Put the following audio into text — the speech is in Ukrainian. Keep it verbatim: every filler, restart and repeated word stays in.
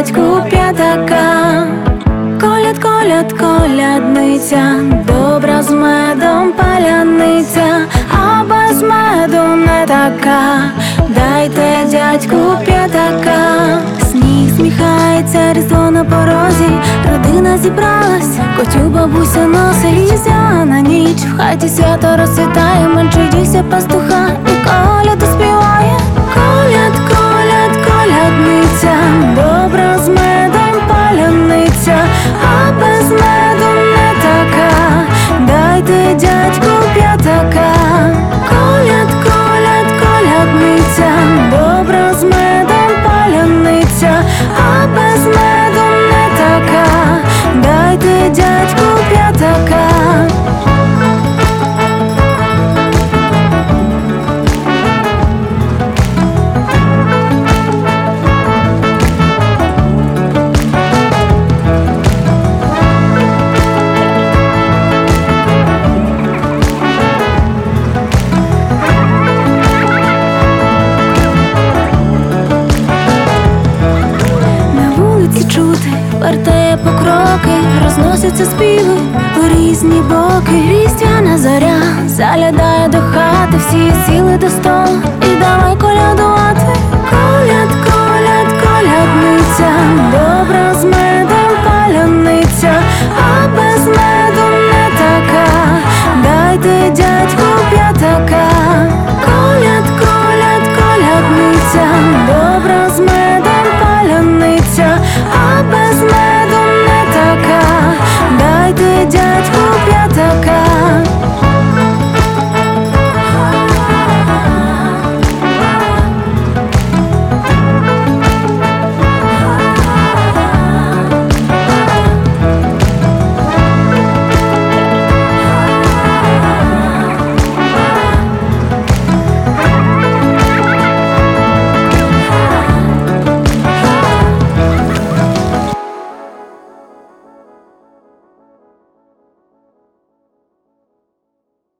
дядьку п'ятака. Коляд, коляд, колядниця, добра з медом паляниця, а без меду не така. Дайте дядьку п'ятака. Сніг сміхається, різдво на порозі, родина зібралась, котю бабуся носить. Різдвяна ніч, в хаті свято розцвітає, менше дівся пастуха і коляду співає. Коляд, коляд, колядниця, добра з медом паляниця, а без меду не така. Дайте дядьку п'ятака. Коляд, коляд, колядниця, добра з медом паляниця, а без меду не така. Дайте дядьку п'ятака. Чути, вертає покроки, розносяться співи у різні боки. Різдвяна зоря залядає до хати, всі сіли до столу і далеко